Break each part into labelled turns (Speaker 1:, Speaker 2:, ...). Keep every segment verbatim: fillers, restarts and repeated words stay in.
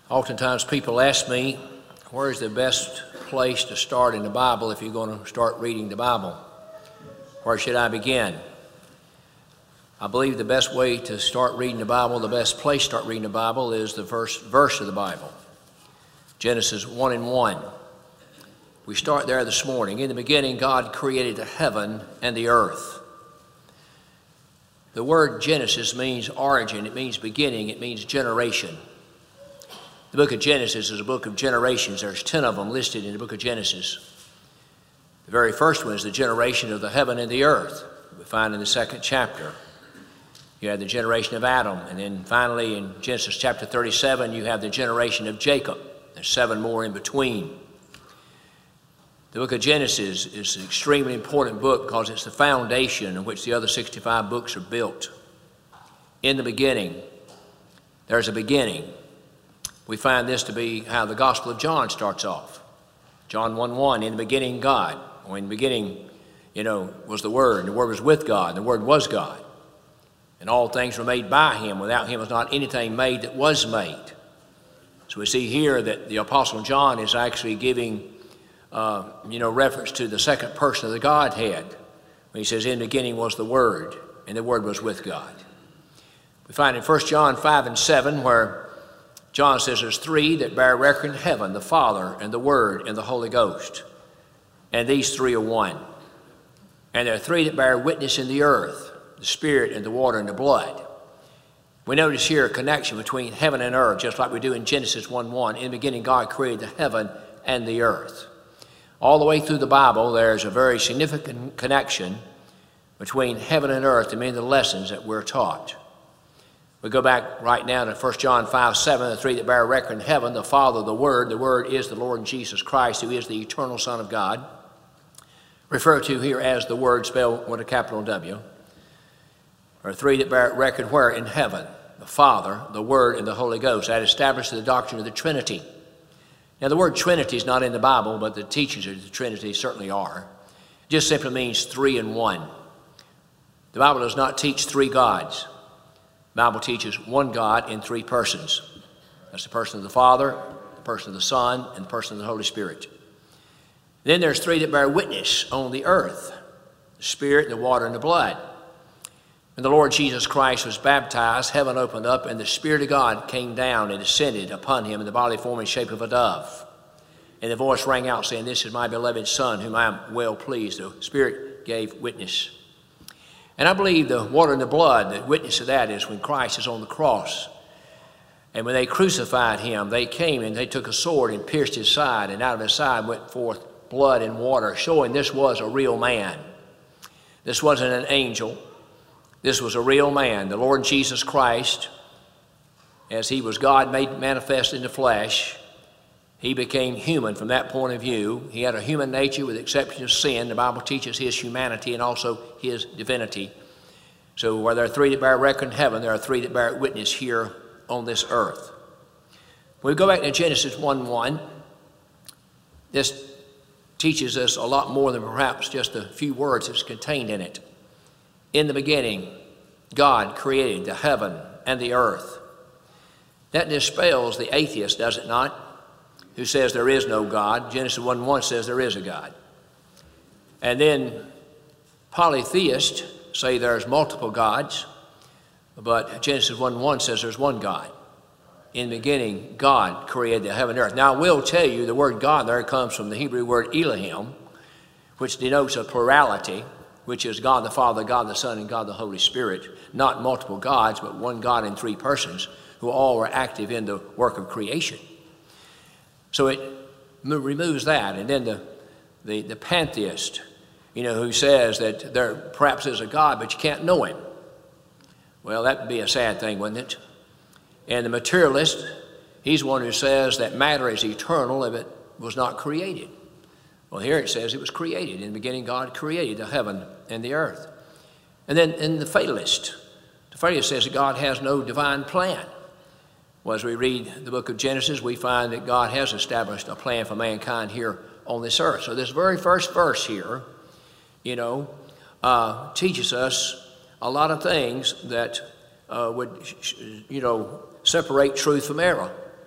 Speaker 1: Oftentimes people ask me, where's the best place to start in the Bible if you're going to start reading the Bible? Where should I begin? I believe the best way to start reading the Bible, the best place to start reading the Bible is the first verse of the Bible, Genesis one and one. We start there this morning. In the beginning, God created the heaven and the earth. The word Genesis means origin, it means beginning, it means generation. The book of Genesis is a book of generations. There's ten of them listed in the book of Genesis. The very first one is the generation of the heaven and the earth. We find in the second chapter. You have the generation of Adam. And then finally in Genesis chapter thirty-seven, you have the generation of Jacob. There's seven more in between. The book of Genesis is an extremely important book because it's the foundation on which the other sixty-five books are built. In the beginning, there's a beginning. We find this to be how the Gospel of John starts off. John one one, in the beginning God. Or in the beginning, you know, was the Word, and the Word was with God, and the Word was God. And all things were made by Him. Without Him was not anything made that was made. So we see here that the Apostle John is actually giving, uh, you know, reference to the second person of the Godhead. When he says, in the beginning was the Word, and the Word was with God. We find in First John five and seven where John says there's three that bear record in heaven, the Father and the Word and the Holy Ghost. And these three are one. And there are three that bear witness in the earth, the Spirit and the water and the blood. We notice here a connection between heaven and earth, just like we do in Genesis one one. In the beginning, God created the heaven and the earth. All the way through the Bible, there's a very significant connection between heaven and earth in many of the lessons that we're taught. We go back right now to First John five seven, the three that bear record in heaven, the Father, the Word. The Word is the Lord Jesus Christ, who is the eternal Son of God, referred to here as the Word, spelled with a capital W. There are three that bear record where? In heaven, the Father, the Word, and the Holy Ghost. That establishes the doctrine of the Trinity. Now, the word Trinity is not in the Bible, but the teachings of the Trinity certainly are. It just simply means three in one. The Bible does not teach three gods. The Bible teaches one God in three persons. That's the person of the Father, the person of the Son, and the person of the Holy Spirit. Then there's three that bear witness on the earth, the Spirit, the water, and the blood. When the Lord Jesus Christ was baptized, heaven opened up, and the Spirit of God came down and descended upon him in the bodily form and shape of a dove. And the voice rang out saying, "This is my beloved Son, whom I am well pleased." The Spirit gave witness. And I believe the water and the blood, the witness of that is when Christ is on the cross. And when they crucified him, they came and they took a sword and pierced his side, and out of his side went forth blood and water, showing this was a real man. This wasn't an angel. This was a real man. The Lord Jesus Christ, as he was God made manifest in the flesh, he became human from that point of view. He had a human nature with the exception of sin. The Bible teaches his humanity and also his divinity. So where there are three that bear record in heaven, there are three that bear witness here on this earth. When we go back to Genesis one one, this teaches us a lot more than perhaps just a few words that's contained in it. In the beginning, God created the heaven and the earth. That dispels the atheist, does it not? Who says there is no God. Genesis one one says there is a God. And then polytheists say there's multiple gods, but Genesis one one says there's one God. In the beginning, God created the heaven and earth. Now, I will tell you the word God there comes from the Hebrew word Elohim, which denotes a plurality, which is God the Father, God the Son, and God the Holy Spirit. Not multiple gods, but one God in three persons who all were active in the work of creation. So it removes that. And then the, the, the pantheist, you know, who says that there perhaps is a God, but you can't know him. Well, that would be a sad thing, wouldn't it? And the materialist, he's one who says that matter is eternal if it was not created. Well, here it says it was created. In the beginning, God created the heaven and the earth. And then in the fatalist, the fatalist says that God has no divine plan. Well, as we read the book of Genesis, we find that God has established a plan for mankind here on this earth. So this very first verse here, you know, uh, teaches us a lot of things that uh, would, you know, separate truth from error.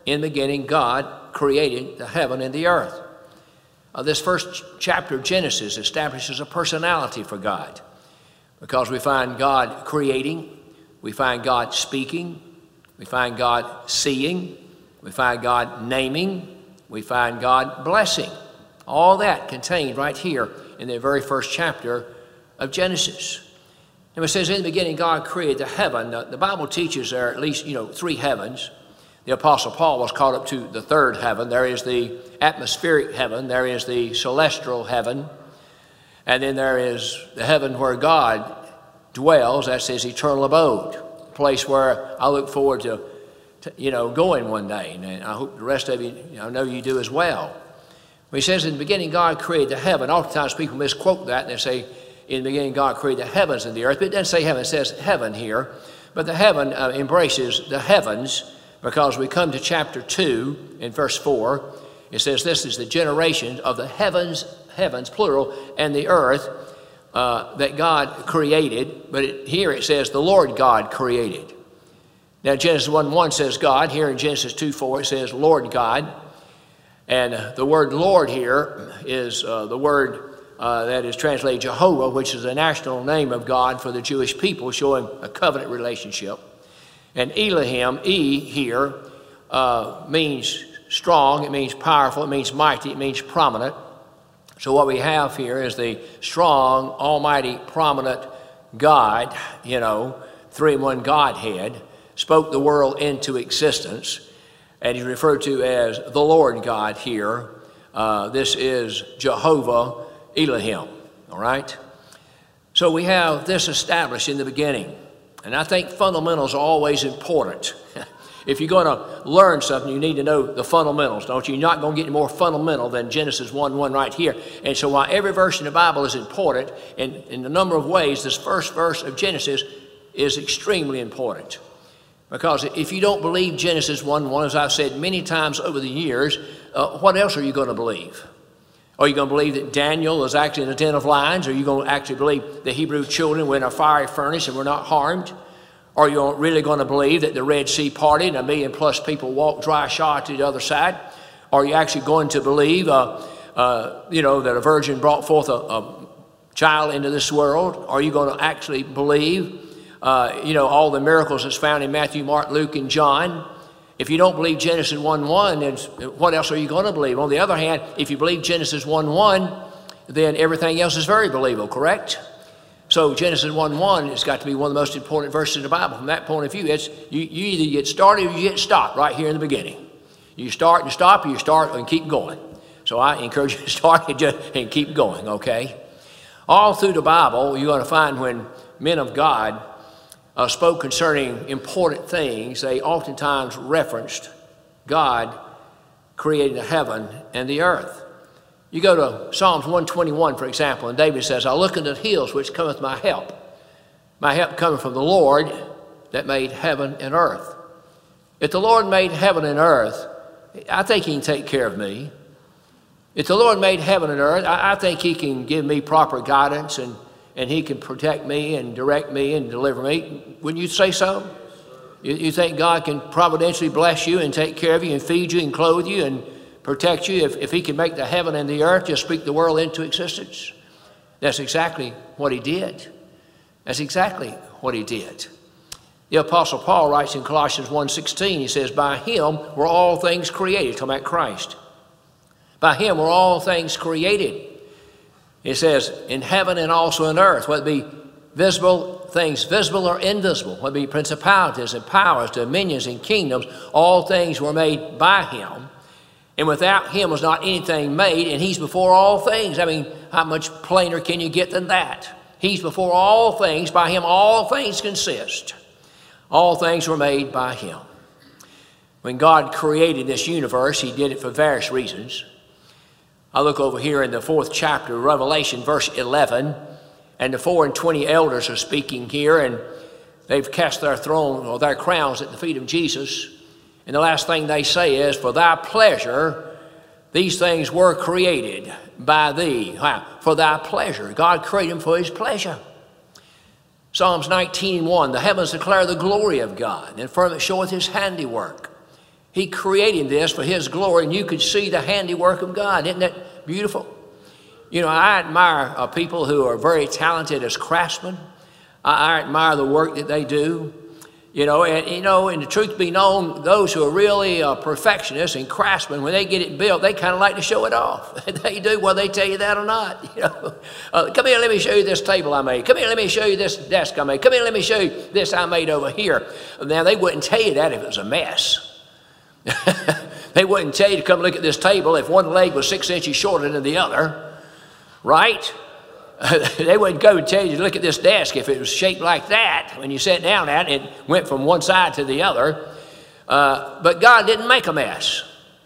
Speaker 1: in the beginning, God created the heaven and the earth. Uh, this first chapter of Genesis establishes a personality for God, because we find God creating, we find God speaking, we find God seeing, we find God naming, we find God blessing. All that contained right here in the very first chapter of Genesis. And it says, in the beginning, God created the heaven. The, the Bible teaches there are at least, you know, three heavens. The Apostle Paul was called up to the third heaven. There is the atmospheric heaven. There is the celestial heaven. And then there is the heaven where God dwells. That's his eternal abode, a place where I look forward to, to, you know, going one day. And I hope the rest of you, you know, know you do as well. When he says, in the beginning, God created the heaven, oftentimes people misquote that, and they say, in the beginning, God created the heavens and the earth. But it doesn't say heaven, it says heaven here. But the heaven uh, embraces the heavens, because we come to chapter two in verse four. It says, this is the generation of the heavens, heavens, plural, and the earth uh, that God created. But it, here it says, the Lord God created. Now, Genesis one one says God. Here in Genesis two four, it says Lord God. And uh, the word Lord here is uh, the word uh, that is translated Jehovah, which is the national name of God for the Jewish people, showing a covenant relationship. And Elohim, E here, uh, means strong, it means powerful, it means mighty, it means prominent. So what we have here is the strong, almighty, prominent God, you know, three in one Godhead, spoke the world into existence. And he's referred to as the Lord God here. Uh, this is Jehovah Elohim, all right? So we have this established in the beginning. And I think fundamentals are always important. If you're going to learn something, you need to know the fundamentals, don't you? You're not going to get any more fundamental than Genesis one one right here. And so while every verse in the Bible is important, in, in a number of ways, this first verse of Genesis is extremely important. Because if you don't believe Genesis one one, as I've said many times over the years, uh, what else are you going to believe? Are you going to believe that Daniel is actually in a den of lions? Are you going to actually believe the Hebrew children were in a fiery furnace and were not harmed? Are you really going to believe that the Red Sea parted and a million plus people walked dry shod to the other side? Are you actually going to believe, uh, uh, you know, that a virgin brought forth a, a child into this world? Are you going to actually believe, uh, you know, all the miracles that's found in Matthew, Mark, Luke, and John? If you don't believe Genesis one one, then what else are you going to believe? On the other hand, if you believe Genesis one one, then everything else is very believable, correct? So Genesis one one has got to be one of the most important verses in the Bible. From that point of view, it's you, you either get started or you get stopped right here in the beginning. You start and stop, or you start and keep going. So I encourage you to start and, just, and keep going, okay? All through the Bible, you're going to find when men of God Uh, spoke concerning important things, they oftentimes referenced God creating the heaven and the earth. You go to Psalms one twenty-one, for example, and David says, I look into the hills which cometh my help. My help cometh from the Lord that made heaven and earth. If the Lord made heaven and earth, I think he can take care of me. If the Lord made heaven and earth, I, I think he can give me proper guidance, and and he can protect me and direct me and deliver me. Wouldn't you say so? You, you think God can providentially bless you and take care of you and feed you and clothe you and protect you if, if he can make the heaven and the earth, just speak the world into existence? That's exactly what he did. That's exactly what he did. The Apostle Paul writes in Colossians one sixteen, he says, by him were all things created. Talking about Christ. By him were all things created. It says, in heaven and also in earth, whether it be visible things, visible or invisible, whether it be principalities and powers, dominions and kingdoms, all things were made by him. And without him was not anything made, and he's before all things. I mean, how much plainer can you get than that? He's before all things. By him all things consist. All things were made by him. When God created this universe, he did it for various reasons. I look over here in the fourth chapter of Revelation, verse eleven, and the four and twenty elders are speaking here, and they've cast their throne or their crowns at the feet of Jesus. And the last thing they say is, for thy pleasure, these things were created by thee. Wow. For thy pleasure. God created them for his pleasure. Psalms nineteen one, the heavens declare the glory of God, and firmament showeth his handiwork. He created this for his glory, and you could see the handiwork of God. Isn't that beautiful? You know, I admire uh, people who are very talented as craftsmen. I, I admire the work that they do. You know, and you know, and the truth be known, those who are really uh, perfectionists and craftsmen, when they get it built, they kind of like to show it off. They do, whether they tell you that or not. You know, uh, come here, let me show you this table I made. Come here, let me show you this desk I made. Come here, let me show you this I made over here. Now, they wouldn't tell you that if it was a mess. They wouldn't tell you to come look at this table if one leg was six inches shorter than the other, right? They wouldn't go and tell you to look at this desk if it was shaped like that when you sat down at it, it went from one side to the other. Uh, but God didn't make a mess.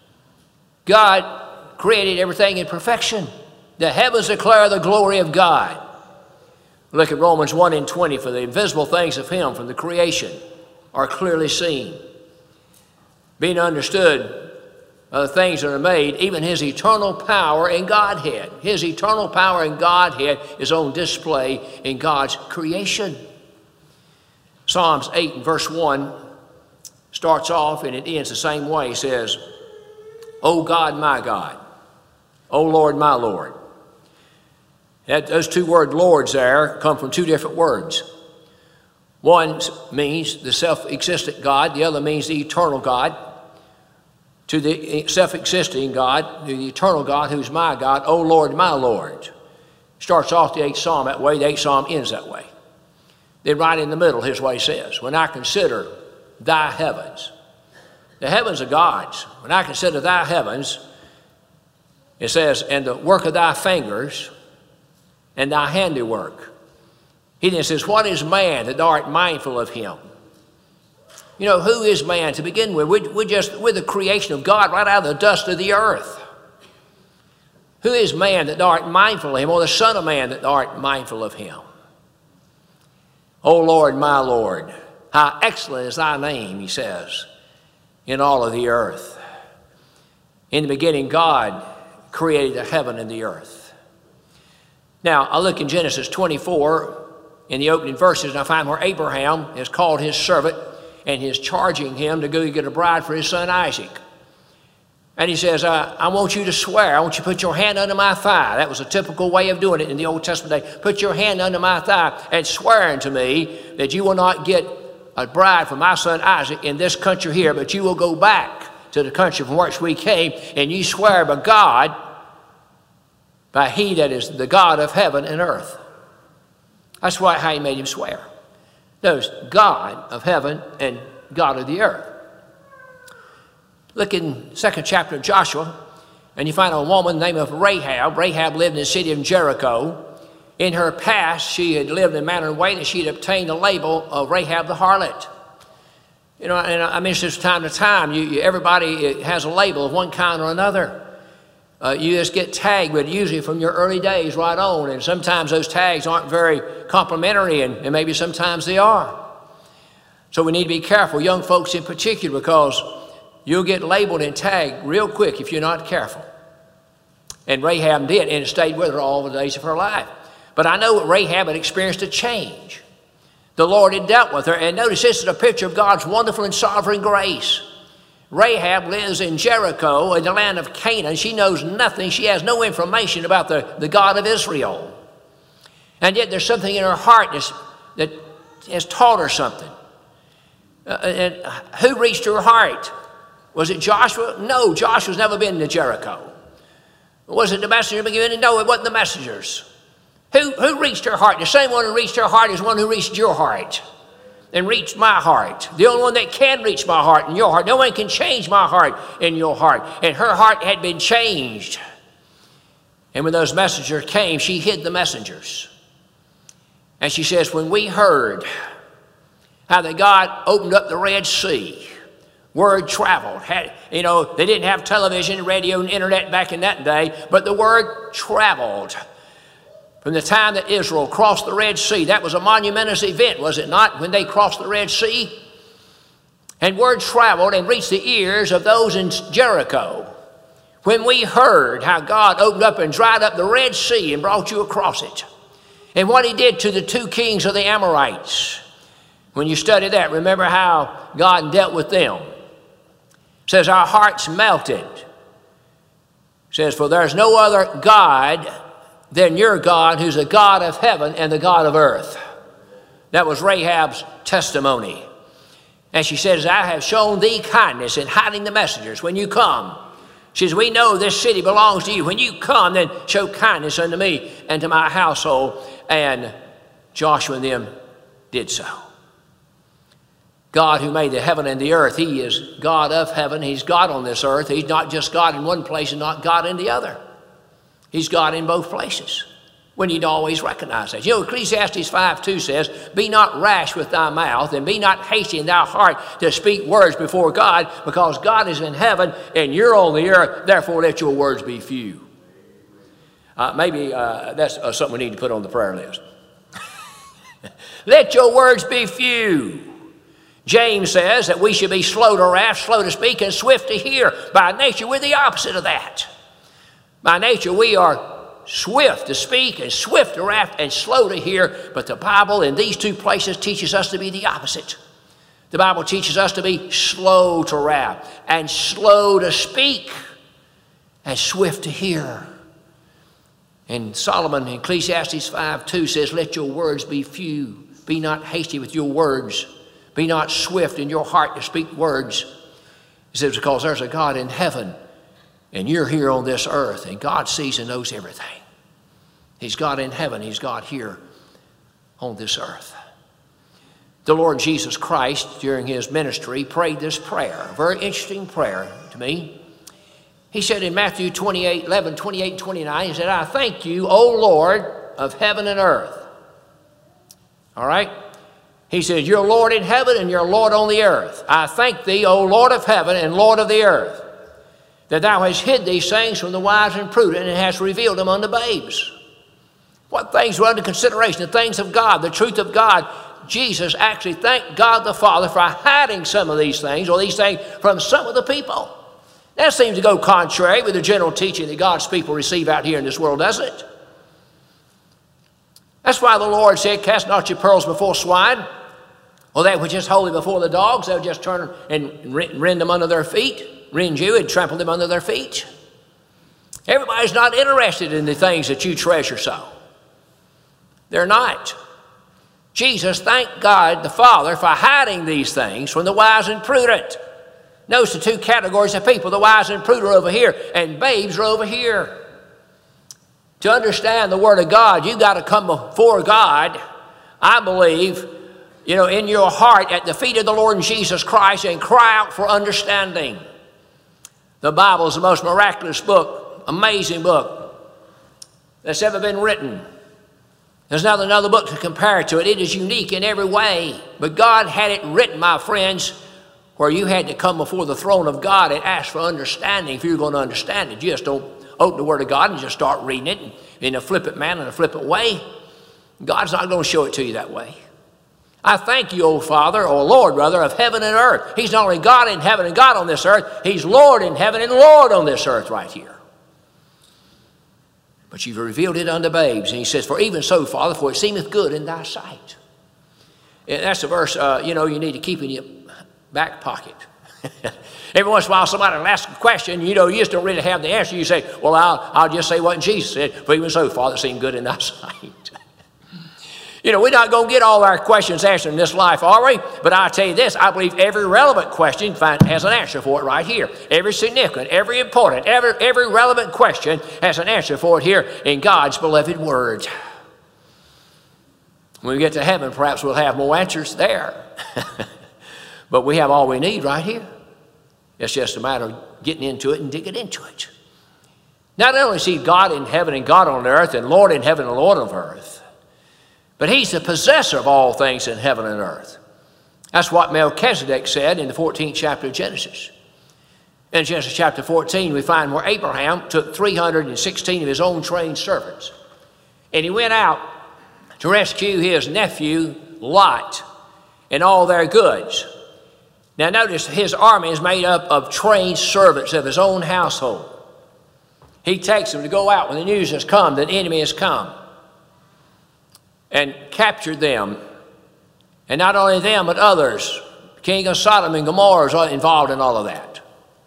Speaker 1: God created everything in perfection. The heavens declare the glory of God. Look at Romans one and twenty. For the invisible things of him from the creation are clearly seen, being understood Uh, the things that are made, even his eternal power and Godhead. His eternal power and Godhead is on display in God's creation. Psalms eight and verse one starts off and it ends the same way. It says, O God, my God, O Lord, my Lord. That, those two word Lords there come from two different words. One means the self-existent God. The other means the eternal God. To the self-existing God, to the eternal God, who's my God, O Lord, my Lord. Starts off the eighth Psalm that way, the eighth Psalm ends that way. Then right in the middle, here's what he says. When I consider thy heavens, the heavens are God's. When I consider thy heavens, it says, and the work of thy fingers, and thy handiwork. He then says, what is man that thou art mindful of him? You know, who is man to begin with? We're, we're just, we're the creation of God right out of the dust of the earth. Who is man that thou art mindful of him, or the son of man that thou art mindful of him? O Lord, my Lord, how excellent is thy name, he says, in all of the earth. In the beginning, God created the heaven and the earth. Now, I look in Genesis twenty-four, in the opening verses, and I find where Abraham is called his servant, and he's charging him to go get a bride for his son Isaac. And he says, I, I want you to swear. I want you to put your hand under my thigh. That was a typical way of doing it in the Old Testament day. Put your hand under my thigh and swear unto me that you will not get a bride for my son Isaac in this country here, but you will go back to the country from which we came, and you swear by God, by he that is the God of heaven and earth. That's why how he made him swear. Notice, God of heaven and God of the earth. Look in the second chapter of Joshua, and you find a woman named of Rahab. Rahab lived in the city of Jericho. In her past, she had lived in a manner and way that she had obtained the label of Rahab the harlot. You know, and I mention this from time to time. You, you, everybody has a label of one kind or another. Uh, you just get tagged with it, usually from your early days right on, and sometimes those tags aren't very complimentary, and, and maybe sometimes they are. So we need to be careful, young folks in particular, because you'll get labeled and tagged real quick if you're not careful. And Rahab did, and it stayed with her all the days of her life. But I know that Rahab had experienced a change. The Lord had dealt with her, and notice this is a picture of God's wonderful and sovereign grace. Rahab lives in Jericho, in the land of Canaan. She knows nothing. She has no information about the, the God of Israel. And yet there's something in her heart that's, that has taught her something. Uh, and who reached her heart? Was it Joshua? No, Joshua's never been to Jericho. Was it the messenger beginning? No, it wasn't the messengers. Who, who reached her heart? The same one who reached her heart is one who reached your heart. And reached my heart. The only one that can reach my heart and your heart. No one can change my heart and your heart. And her heart had been changed. And when those messengers came, she hid the messengers. And she says, when we heard how that God opened up the Red Sea, word traveled. Had, you know, they didn't have television, radio, and internet back in that day, but the word traveled. From the time that Israel crossed the Red Sea, that was a monumentous event, was it not, when they crossed the Red Sea? And word traveled and reached the ears of those in Jericho. When we heard how God opened up and dried up the Red Sea and brought you across it. And what he did to the two kings of the Amorites. When you study that, remember how God dealt with them. says our hearts melted. Says, for there's no other God than your God, who's the God of heaven and the God of earth. That was Rahab's testimony. And she says, I have shown thee kindness in hiding the messengers when you come. She says, we know this city belongs to you. When you come, then show kindness unto me and to my household. And Joshua and them did so. God who made the heaven and the earth, he is God of heaven. He's God on this earth. He's not just God in one place and not God in the other. He's God in both places. We need to always recognize that. You know, Ecclesiastes five two says, be not rash with thy mouth, and be not hasty in thy heart to speak words before God, because God is in heaven and you're on the earth, therefore let your words be few. Uh, maybe uh, that's uh, something we need to put on the prayer list. Let your words be few. James says that we should be slow to wrath, slow to speak, and swift to hear. By nature, we're the opposite of that. By nature, we are swift to speak and swift to wrath and slow to hear. But the Bible in these two places teaches us to be the opposite. The Bible teaches us to be slow to wrath and slow to speak and swift to hear. And Solomon in Ecclesiastes five two says, let your words be few. Be not hasty with your words. Be not swift in your heart to speak words. He says, because there's a God in heaven and you're here on this earth, and God sees and knows everything. He's God in heaven. He's God here on this earth. The Lord Jesus Christ, during his ministry, prayed this prayer, a very interesting prayer to me. He said in Matthew twenty-eight, eleven, twenty-eight, and twenty-nine, he said, I thank you, O Lord of heaven and earth. All right? He says, you're Lord in heaven and you're Lord on the earth. I thank thee, O Lord of heaven and Lord of the earth, that thou hast hid these things from the wise and prudent and hast revealed them unto babes. What things were under consideration? The things of God, the truth of God. Jesus actually thanked God the Father for hiding some of these things, or these things from some of the people. That seems to go contrary with the general teaching that God's people receive out here in this world, doesn't it? That's why the Lord said, cast not your pearls before swine, or that which is holy before the dogs. They'll just turn and rend them under their feet, rend you and trample them under their feet. Everybody's not interested in the things that you treasure so. They're not. Jesus thanked God the Father for hiding these things from the wise and prudent. Notice the two categories of people. The wise and prudent are over here, and babes are over here. To understand the Word of God, you've got to come before God, I believe, you know, in your heart at the feet of the Lord Jesus Christ and cry out for understanding. The Bible is the most miraculous book, amazing book that's ever been written. There's not another book to compare to it. It is unique in every way. But God had it written, my friends, where you had to come before the throne of God and ask for understanding if you're going to understand it. You just don't open the Word of God and just start reading it in a flippant manner, in a flippant way. God's not going to show it to you that way. I thank you, O Father, or Lord, rather, of heaven and earth. He's not only God in heaven and God on this earth, he's Lord in heaven and Lord on this earth right here. But you've revealed it unto babes. And he says, for even so, Father, for it seemeth good in thy sight. And that's a verse, uh, you know, you need to keep in your back pocket. Every once in a while, somebody will ask a question, you know, you just don't really have the answer. You say, well, I'll, I'll just say what Jesus said. For even so, Father, it seemed good in thy sight. You know, we're not going to get all our questions answered in this life, are we? But I'll tell you this, I believe every relevant question has an answer for it right here. Every significant, every important, every, every relevant question has an answer for it here in God's beloved Word. When we get to heaven, perhaps we'll have more answers there. But we have all we need right here. It's just a matter of getting into it and digging into it. Not only is he God in heaven and God on earth and Lord in heaven and Lord of earth, but he's the possessor of all things in heaven and earth. That's what Melchizedek said in the fourteenth chapter of Genesis. In Genesis chapter fourteen, we find where Abraham took three hundred sixteen of his own trained servants, and he went out to rescue his nephew Lot and all their goods. Now notice his army is made up of trained servants of his own household. He takes them to go out when the news has come, the enemy has come, and captured them. And not only them, but others. The king of Sodom and Gomorrah is involved in all of that.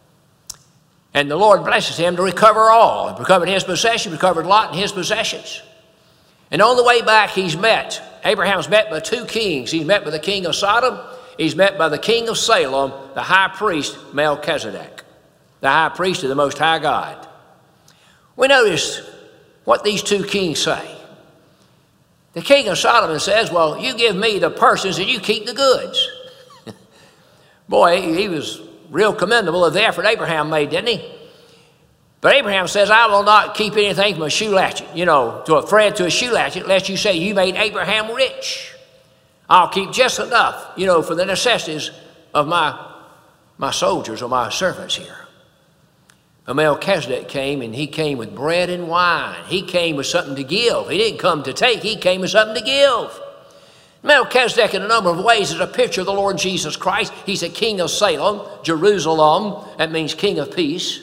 Speaker 1: And the Lord blesses him to recover all. He recovered his possessions, recovered Lot and his possessions. And on the way back, he's met. Abraham's met by two kings. He's met by the king of Sodom. He's met by the king of Salem, the high priest Melchizedek, the high priest of the Most High God. We notice what these two kings say. The king of Sodom says, well, you give me the persons and you keep the goods. Boy, he was real commendable of the effort Abraham made, didn't he? But Abraham says, I will not keep anything from a shoe latchet, you know, to a thread to a shoe latchet, lest you say you made Abraham rich. I'll keep just enough, you know, for the necessities of my, my soldiers or my servants here. But Melchizedek came, and he came with bread and wine. He came with something to give. He didn't come to take. He came with something to give. Melchizedek, in a number of ways, is a picture of the Lord Jesus Christ. He's a king of Salem, Jerusalem. That means king of peace.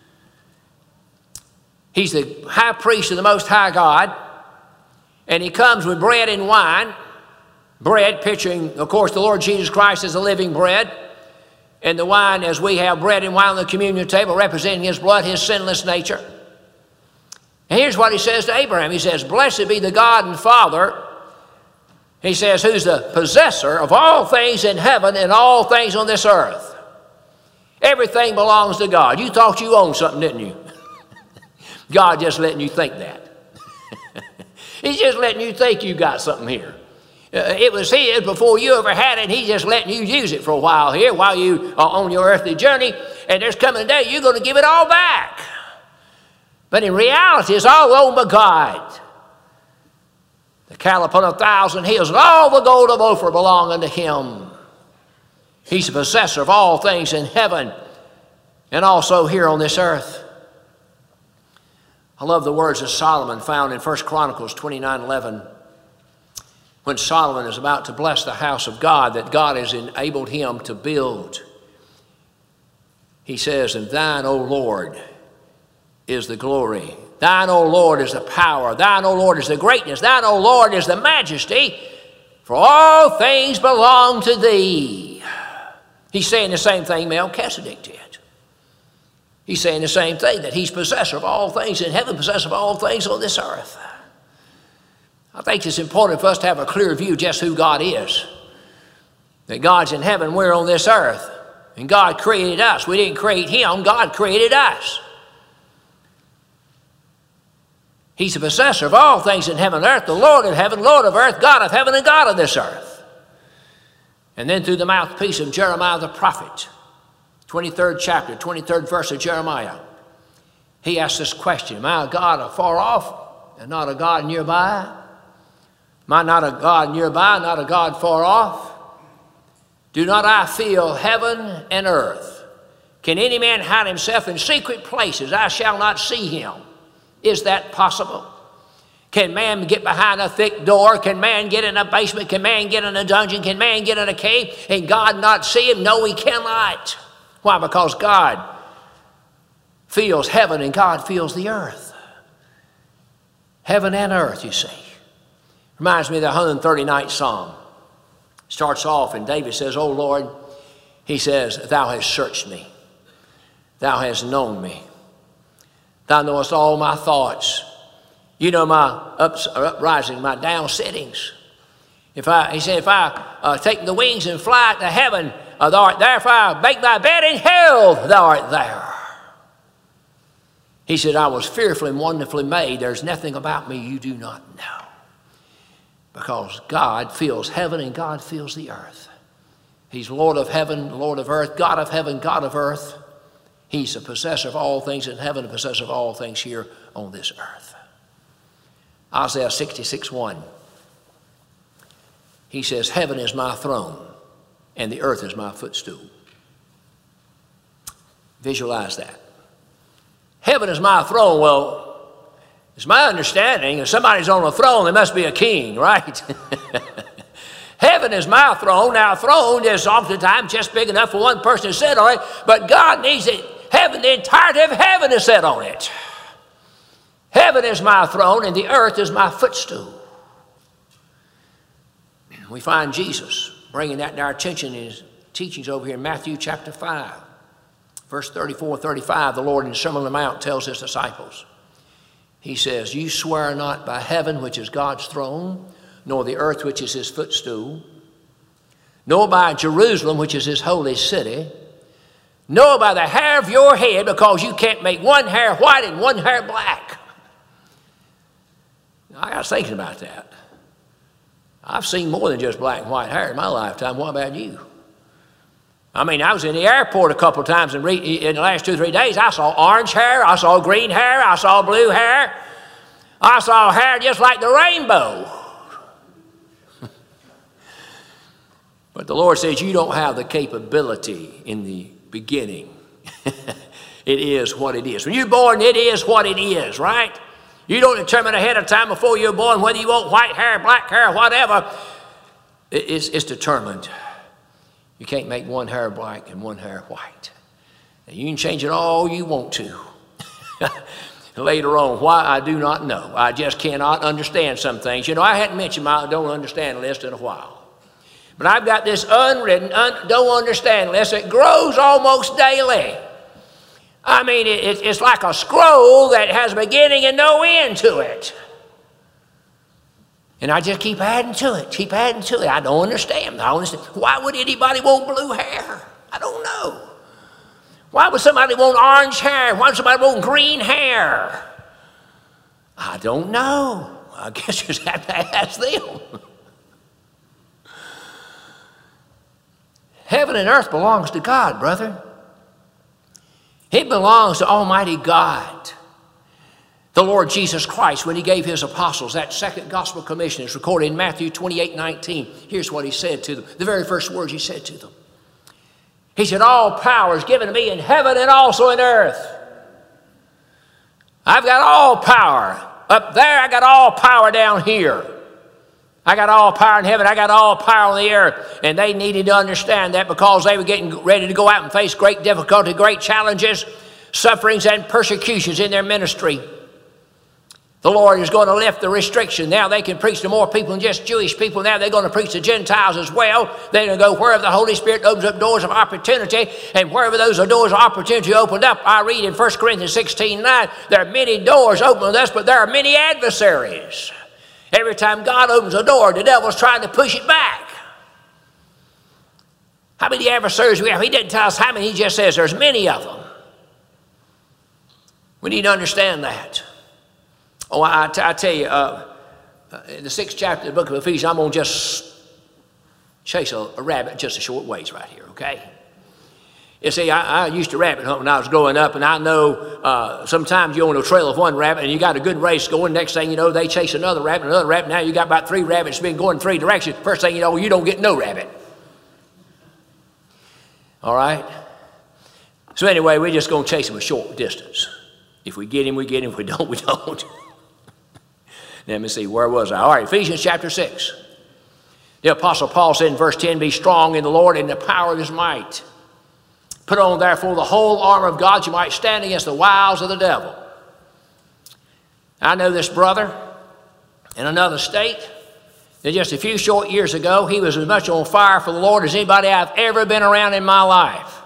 Speaker 1: He's the high priest of the Most High God. And he comes with bread and wine. Bread, picturing, of course, the Lord Jesus Christ as the living bread. And the wine, as we have bread and wine on the communion table, representing his blood, his sinless nature. And here's what he says to Abraham. He says, blessed be the God and Father, he says, who's the possessor of all things in heaven and all things on this earth. Everything belongs to God. You thought you owned something, didn't you? God just letting you think that. He's just letting you think you got something here. Uh, it was his before you ever had it, and he's just letting you use it for a while here while you are on your earthly journey. And there's coming a day you're going to give it all back. But in reality, it's all owned by God. The cattle upon a thousand hills and all the gold of Ophir belong unto him. He's the possessor of all things in heaven and also here on this earth. I love the words of Solomon found in First Chronicles twenty-nine eleven. When Solomon is about to bless the house of God that God has enabled him to build. He says, and thine, O Lord, is the glory. Thine, O Lord, is the power. Thine, O Lord, is the greatness. Thine, O Lord, is the majesty. For all things belong to thee. He's saying the same thing Melchizedek did. He's saying the same thing, that he's possessor of all things in heaven, possessor of all things on this earth. I think it's important for us to have a clear view of just who God is. That God's in heaven, we're on this earth. And God created us. We didn't create him, God created us. He's the possessor of all things in heaven and earth, the Lord of heaven, Lord of earth, God of heaven, and God of this earth. And then through the mouthpiece of Jeremiah the prophet, twenty-third chapter, twenty-third verse of Jeremiah, he asks this question, am I a God afar off and not a God nearby? Am I not a God nearby, not a God far off? Do not I feel heaven and earth? Can any man hide himself in secret places? I shall not see him. Is that possible? Can man get behind a thick door? Can man get in a basement? Can man get in a dungeon? Can man get in a cave and God not see him? No, he cannot. Why? Because God feels heaven and God feels the earth. Heaven and earth, you see. Reminds me of the one hundred thirty-ninth Psalm. Starts off and David says, O Lord, he says, thou hast searched me. Thou hast known me. Thou knowest all my thoughts. You know my ups, uprising, my down sittings. If I, he said, if I uh, take the wings and fly to heaven, uh, thou art there. If I make my bed in hell, thou art there. He said, I was fearfully and wonderfully made. There's nothing about me you do not know. Because God fills heaven and God fills the earth. He's Lord of heaven, Lord of earth, God of heaven, God of earth. He's the possessor of all things in heaven, the possessor of all things here on this earth. Isaiah sixty-six one. He says, heaven is my throne and the earth is my footstool. Visualize that. Heaven is my throne. Well, it's my understanding if somebody's on a throne, there must be a king, right? Heaven is my throne. Now, a throne is oftentimes just big enough for one person to sit on it, but God needs it. Heaven, the entirety of heaven is set on it. Heaven is my throne and the earth is my footstool. We find Jesus bringing that to our attention in his teachings over here in Matthew chapter five. Verse thirty-four, thirty-five, the Lord in the Sermon on the Mount tells his disciples, he says, you swear not by heaven, which is God's throne, nor the earth, which is his footstool, nor by Jerusalem, which is his holy city, nor by the hair of your head, because you can't make one hair white and one hair black. I got thinking about that. I've seen more than just black and white hair in my lifetime. What about you? I mean, I was in the airport a couple of times in, re in the last two or three days. I saw orange hair. I saw green hair. I saw blue hair. I saw hair just like the rainbow. But the Lord says you don't have the capability in the beginning. It is what it is. When you're born, it is what it is, right? You don't determine ahead of time before you're born whether you want white hair, black hair, whatever. It's, it's determined. You can't make one hair black and one hair white. And you can change it all you want to. Later on, why, I do not know. I just cannot understand some things. You know, I hadn't mentioned my don't understand list in a while. But I've got this unwritten, un, don't understand list that grows almost daily. I mean, it, it, it's like a scroll that has a beginning and no end to it. And I just keep adding to it, keep adding to it. I don't understand. I don't understand. Why would anybody want blue hair? I don't know. Why would somebody want orange hair? Why would somebody want green hair? I don't know. I guess you just have to ask them. Heaven and earth belongs to God, brother. It belongs to Almighty God. The Lord Jesus Christ, when he gave his apostles that second gospel commission, is recorded in Matthew twenty-eight, nineteen. Here's what he said to them. The very first words he said to them. He said, all power is given to me in heaven and also in earth. I've got all power. Up there, I got all power down here. I got all power in heaven. I got all power on the earth. And they needed to understand that because they were getting ready to go out and face great difficulty, great challenges, sufferings, and persecutions in their ministry. The Lord is going to lift the restriction. Now they can preach to more people than just Jewish people. Now they're going to preach to Gentiles as well. They're going to go wherever the Holy Spirit opens up doors of opportunity. And wherever those doors of opportunity opened up, I read in First Corinthians sixteen, nine, there are many doors open to us, but there are many adversaries. Every time God opens a door, the devil's trying to push it back. How many adversaries we have? He didn't tell us how many. He just says there's many of them. We need to understand that. Oh, I, I tell you, uh, in the sixth chapter of the book of Ephesians, I'm going to just chase a, a rabbit just a short ways right here, okay? You see, I, I used to rabbit hunt when I was growing up, and I know uh, sometimes you're on a trail of one rabbit, and you got a good race going. Next thing you know, they chase another rabbit, another rabbit. Now you got about three rabbits been going three directions. First thing you know, you don't get no rabbit. All right? So anyway, we're just going to chase him a short distance. If we get him, we get him. If we don't, we don't. Let me see, where was I? All right, Ephesians chapter six. The Apostle Paul said in verse ten, be strong in the Lord and the power of his might. Put on, therefore, the whole armor of God, you might stand against the wiles of the devil. I know this brother in another state that just a few short years ago, he was as much on fire for the Lord as anybody I've ever been around in my life.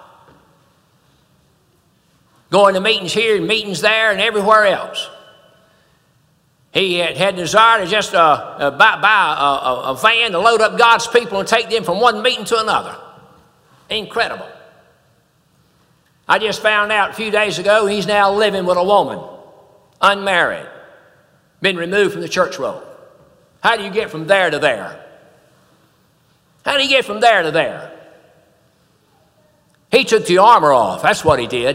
Speaker 1: Going to meetings here and meetings there and everywhere else. He had, had desire to just uh, uh, buy, buy a, a, a van to load up God's people and take them from one meeting to another. Incredible. I just found out a few days ago he's now living with a woman, unmarried, been removed from the church roll. How do you get from there to there? How do you get from there to there? He took the armor off. That's what he did.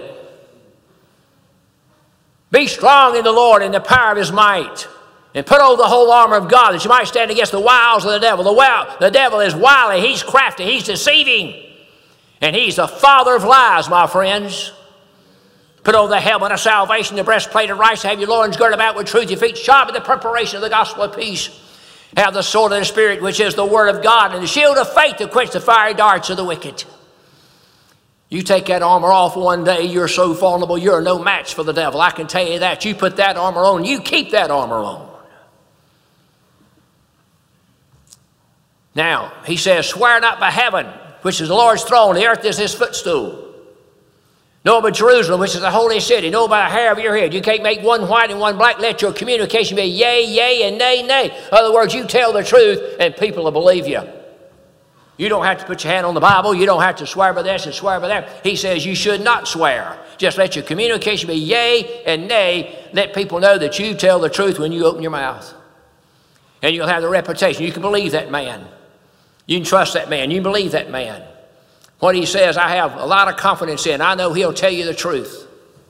Speaker 1: Be strong in the Lord and the power of his might, and put on the whole armor of God that you might stand against the wiles of the devil. The, wild, the devil is wily, he's crafty, he's deceiving, and he's the father of lies, my friends. Put on the helmet of salvation, the breastplate of righteousness, have your loins girded about with truth, your feet shod with the preparation of the gospel of peace. Have the sword of the Spirit, which is the word of God, and the shield of faith to quench the fiery darts of the wicked. You take that armor off one day, you're so vulnerable, you're no match for the devil. I can tell you that. You put that armor on, you keep that armor on. Now, he says, swear not by heaven, which is the Lord's throne, the earth is his footstool, Know but Jerusalem, which is the holy city. Know by the hair of your head. You can't make one white and one black. Let your communication be yea, yea, and nay, nay. In other words, you tell the truth and people will believe you. You don't have to put your hand on the Bible. You don't have to swear by this and swear by that. He says you should not swear. Just let your communication be yea and nay. Let people know that you tell the truth when you open your mouth. And you'll have the reputation. You can believe that man. You can trust that man. You can believe that man. What he says, I have a lot of confidence in. I know he'll tell you the truth.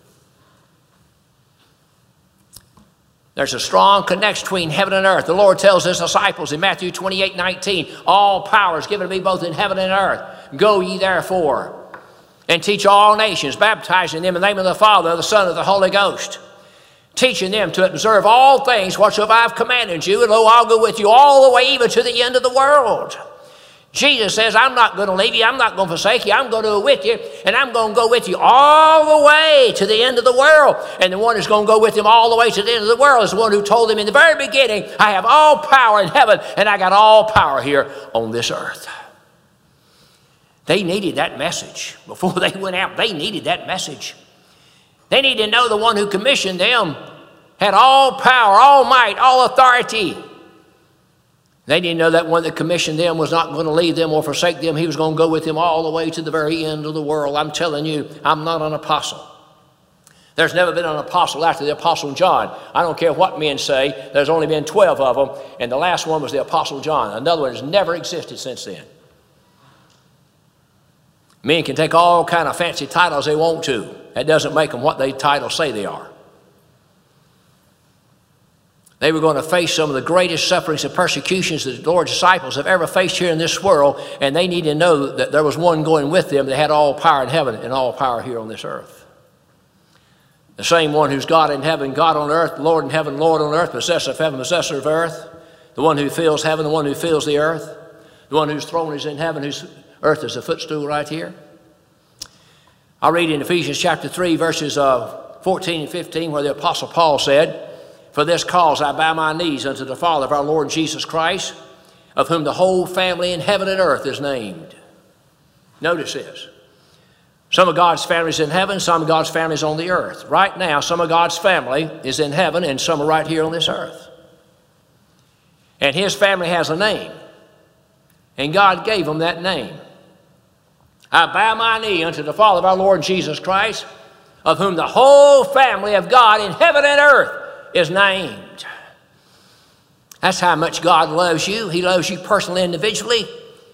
Speaker 1: There's a strong connection between heaven and earth. The Lord tells his disciples in Matthew twenty-eight nineteen, all power is given to me both in heaven and earth. Go ye therefore and teach all nations, baptizing them in the name of the Father, of the Son, and of the Holy Ghost, teaching them to observe all things whatsoever I have commanded you, and lo, I'll go with you all the way even to the end of the world. Jesus says, I'm not going to leave you. I'm not going to forsake you. I'm going to go with you, and I'm going to go with you all the way to the end of the world. And the one who's going to go with him all the way to the end of the world is the one who told him in the very beginning, I have all power in heaven, and I got all power here on this earth. They needed that message. Before they went out, they needed that message. They needed to know the one who commissioned them had all power, all might, all authority. They didn't know that one that commissioned them was not going to leave them or forsake them. He was going to go with them all the way to the very end of the world. I'm telling you, I'm not an apostle. There's never been an apostle after the Apostle John. I don't care what men say. There's only been twelve of them, and the last one was the Apostle John. Another one has never existed since then. Men can take all kind of fancy titles they want to. That doesn't make them what they titles say they are. They were going to face some of the greatest sufferings and persecutions that the Lord's disciples have ever faced here in this world, and they needed to know that there was one going with them that had all power in heaven and all power here on this earth. The same one who's God in heaven, God on earth, Lord in heaven, Lord on earth, possessor of heaven, possessor of earth, the one who fills heaven, the one who fills the earth, the one whose throne is in heaven, whose earth is a footstool right here. I'll read in Ephesians chapter three, verses uh, fourteen and fifteen, where the Apostle Paul said, for this cause I bow my knees unto the Father of our Lord Jesus Christ, of whom the whole family in heaven and earth is named. Notice this. Some of God's family is in heaven, some of God's family is on the earth. Right now, some of God's family is in heaven, and some are right here on this earth. And his family has a name, and God gave them that name. I bow my knee unto the Father of our Lord Jesus Christ, of whom the whole family of God in heaven and earth is named. That's how much God loves you. He loves you personally, individually.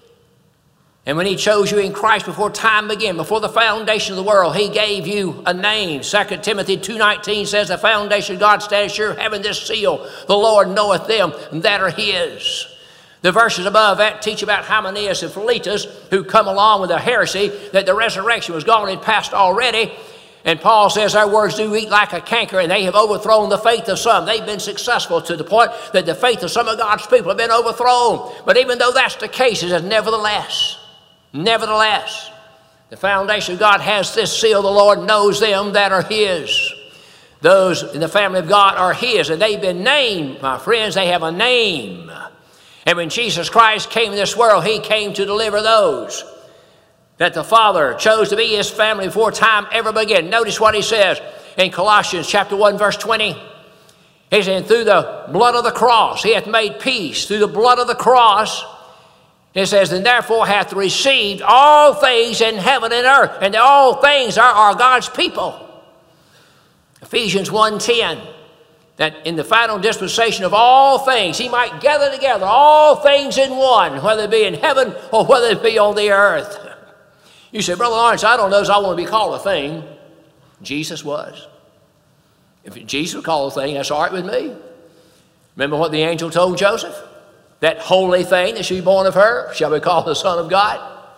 Speaker 1: And when he chose you in Christ before time began, before the foundation of the world, he gave you a name. Second Timothy two nineteen says, the foundation of God stands sure, having this seal, the Lord knoweth them that are his. The verses above that teach about Hymenaeus and Philetus, who come along with a heresy that the resurrection was gone and past already. And Paul says their words do eat like a canker, and they have overthrown the faith of some. They've been successful to the point that the faith of some of God's people have been overthrown. But even though that's the case, it is nevertheless, nevertheless, the foundation of God has this seal. The Lord knows them that are his. Those in the family of God are his, and they've been named, my friends. They have a name. And when Jesus Christ came to this world, he came to deliver those that the Father chose to be his family before time ever began. Notice what he says in Colossians chapter one, verse twenty. He said, through the blood of the cross, he hath made peace. Through the blood of the cross, it says, and therefore hath received all things in heaven and earth. And all things are, are God's people. Ephesians one ten, that in the final dispensation of all things, he might gather together all things in one, whether it be in heaven or whether it be on the earth. You say, Brother Lawrence, I don't know if I want to be called a thing. Jesus was. If Jesus was called a thing, that's all right with me. Remember what the angel told Joseph? That holy thing that should be born of her shall be called the Son of God.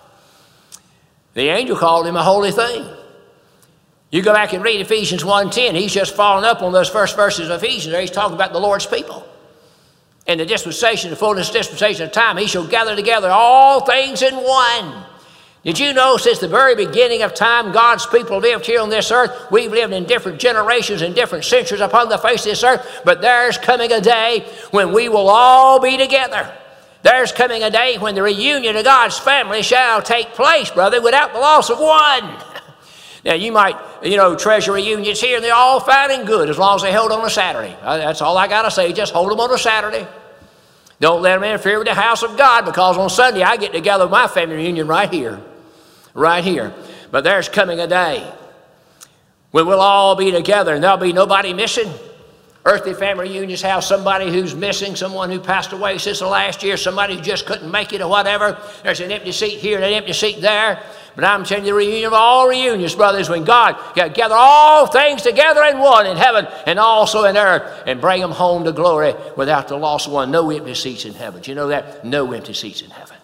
Speaker 1: The angel called him a holy thing. You go back and read Ephesians one ten. He's just following up on those first verses of Ephesians there. He's talking about the Lord's people. In the dispensation, the fullness dispensation of time, he shall gather together all things in one. Did you know since the very beginning of time, God's people lived here on this earth? We've lived in different generations and different centuries upon the face of this earth, but there's coming a day when we will all be together. There's coming a day when the reunion of God's family shall take place, brother, without the loss of one. Now, you might, you know, treasure reunions here, and they're all fine and good as long as they hold on a Saturday. That's all I got to say. Just hold them on a Saturday. Don't let them interfere with the house of God, because on Sunday I get together with my family reunion right here. Right here. But there's coming a day when we'll all be together and there'll be nobody missing. Earthly family reunions have somebody who's missing, someone who passed away since the last year, somebody who just couldn't make it or whatever. There's an empty seat here and an empty seat there. But I'm telling you, the reunion of all reunions, brothers, when God gather all things together in one in heaven and also in earth and bring them home to glory without the loss of one. No empty seats in heaven. Do you know that? No empty seats in heaven.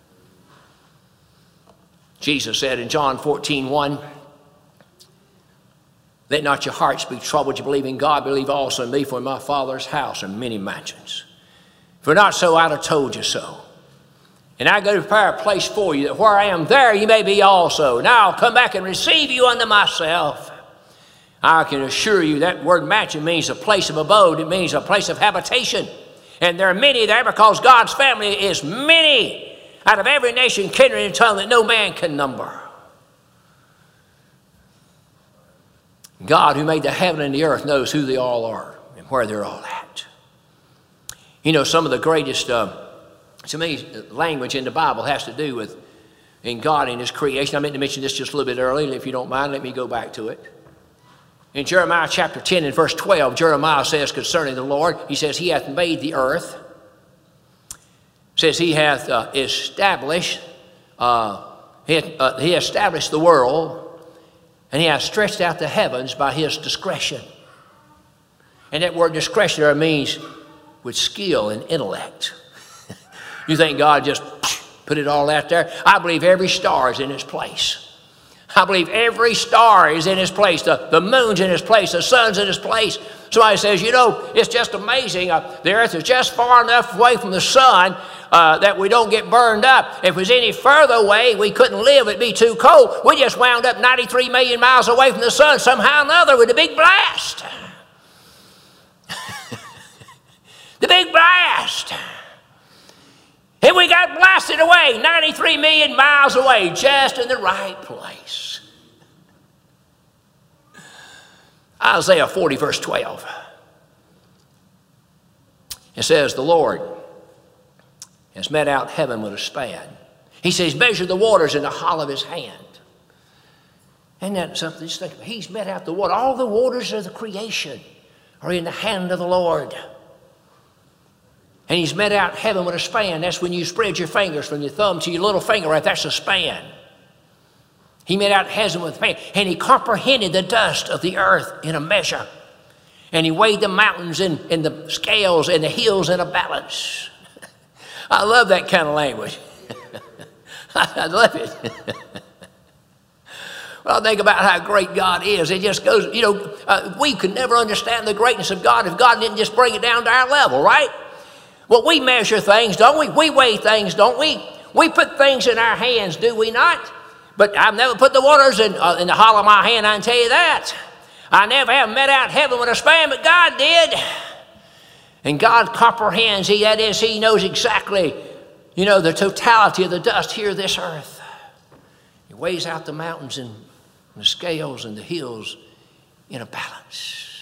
Speaker 1: Jesus said in John fourteen one, let not your hearts be troubled. You believe in God, believe also in me, for in my Father's house are many mansions. If not so, I'd have told you so. And I go to prepare a place for you, that where I am, there you may be also. Now I'll come back and receive you unto myself. I can assure you that word mansion means a place of abode. It means a place of habitation. And there are many there, because God's family is many, out of every nation, kindred, and tongue, that no man can number. God, who made the heaven and the earth, knows who they all are and where they're all at. You know, some of the greatest, uh, to me, language in the Bible has to do with in God and His creation. I meant to mention this just a little bit earlier. If you don't mind, let me go back to it. In Jeremiah chapter ten and verse twelve, Jeremiah says concerning the Lord, he says, He hath made the earth. Says He hath uh, established, uh, he, hath, uh, he established the world, and He hath stretched out the heavens by His discretion. And that word discretion there means with skill and intellect. You think God just put it all out there? I believe every star is in its place. I believe every star is in its place. The, the moon's in its place. The sun's in its place. Somebody says, you know, it's just amazing. Uh, the earth is just far enough away from the sun uh, that we don't get burned up. If it was any further away, we couldn't live. It'd be too cold. We just wound up ninety-three million miles away from the sun somehow or another with a big blast. The big blast. And we got blasted away, ninety-three million miles away, just in the right place. Isaiah forty, verse twelve. It says, the Lord has met out heaven with a span. He says, measure the waters in the hollow of His hand. Isn't that something? Just think about it. He's met out the water. All the waters of the creation are in the hand of the Lord. And He's met out heaven with a span. That's when you spread your fingers from your thumb to your little finger, right? That's a span. He met out heaven with a span. And He comprehended the dust of the earth in a measure. And He weighed the mountains in, in the scales and the hills in a balance. I love that kind of language. I love it. Well, think about how great God is. It just goes, you know, uh, we could never understand the greatness of God if God didn't just bring it down to our level, right? Well, we measure things, don't we? We weigh things, don't we? We put things in our hands, do we not? But I've never put the waters in, uh, in the hollow of my hand, I can tell you that. I never have met out heaven with a span, but God did. And God comprehends, He, that is, He knows exactly, you know, the totality of the dust here of this earth. He weighs out the mountains and the scales and the hills in a balance.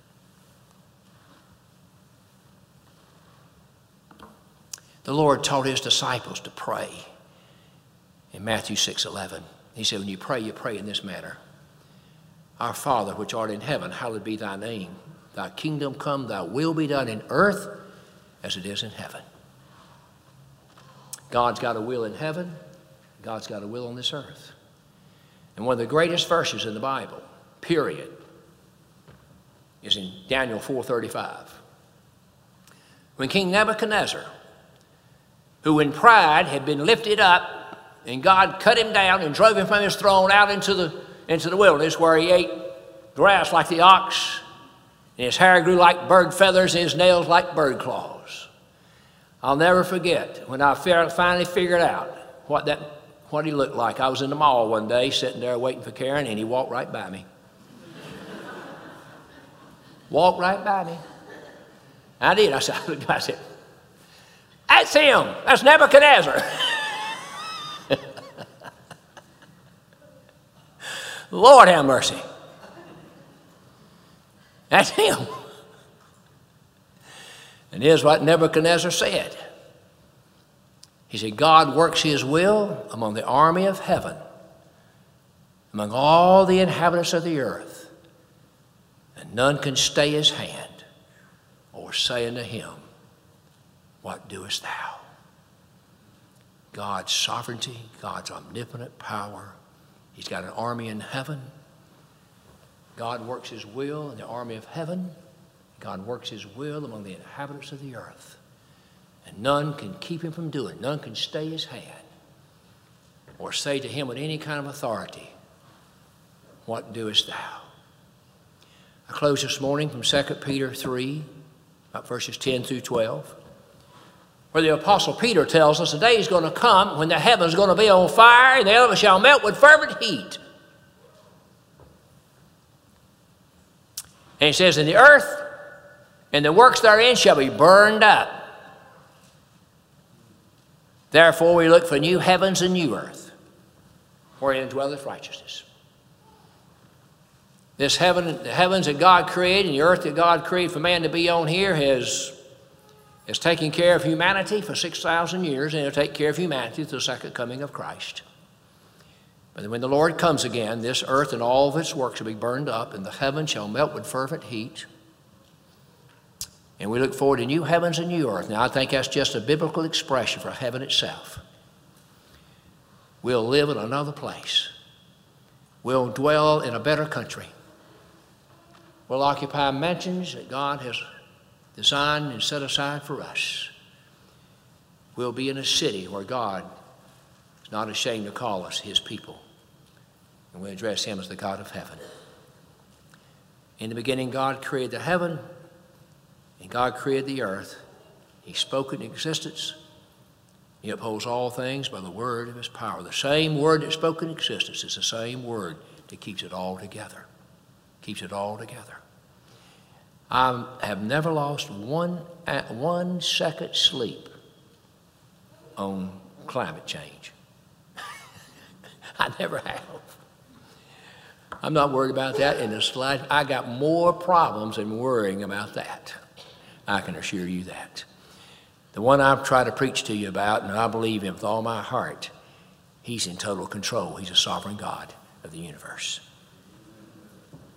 Speaker 1: The Lord taught His disciples to pray in Matthew six eleven. He said, when you pray, you pray in this manner. Our Father, which art in heaven, hallowed be thy name. Thy kingdom come, thy will be done in earth as it is in heaven. God's got a will in heaven. God's got a will on this earth. And one of the greatest verses in the Bible, period, is in Daniel four thirty-five. When King Nebuchadnezzar, who in pride had been lifted up, and God cut him down and drove him from his throne out into the, into the wilderness, where he ate grass like the ox, and his hair grew like bird feathers, and his nails like bird claws. I'll never forget when I finally figured out what, that, what he looked like. I was in the mall one day sitting there waiting for Karen, and he walked right by me. Walked right by me. I did. I said, I said, that's him. That's Nebuchadnezzar. Lord have mercy. That's him. And here's what Nebuchadnezzar said. He said, God works his will among the army of heaven, among all the inhabitants of the earth, and none can stay his hand or say unto him, what doest thou? God's sovereignty, God's omnipotent power. He's got an army in heaven. God works his will in the army of heaven. God works his will among the inhabitants of the earth. And none can keep him from doing it. None can stay his hand or say to him with any kind of authority, what doest thou? I close this morning from Second Peter three, about verses ten through twelve, where the Apostle Peter tells us the day is going to come when the heavens are going to be on fire and the elements shall melt with fervent heat. And he says, and the earth and the works therein shall be burned up. Therefore we look for new heavens and new earth, wherein dwelleth righteousness. This heaven, the heavens that God created and the earth that God created for man to be on here has, has taken care of humanity for six thousand years, and it'll take care of humanity to the second coming of Christ. But when the Lord comes again, this earth and all of its works shall be burned up, and the heavens shall melt with fervent heat. And we look forward to new heavens and new earth. Now, I think that's just a biblical expression for heaven itself. We'll live in another place. We'll dwell in a better country. We'll occupy mansions that God has designed and set aside for us. We'll be in a city where God is not ashamed to call us his people. And we address him as the God of heaven. In the beginning, God created the heaven. And God created the earth. He spoke it in existence. He upholds all things by the word of his power. The same word that spoke in existence is the same word that keeps it all together. Keeps it all together. I have never lost one, one second sleep on climate change. I never have. I'm not worried about that in the slightest. I got more problems than worrying about that. I can assure you that. The one I've tried to preach to you about, and I believe him with all my heart, he's in total control. He's a sovereign God of the universe.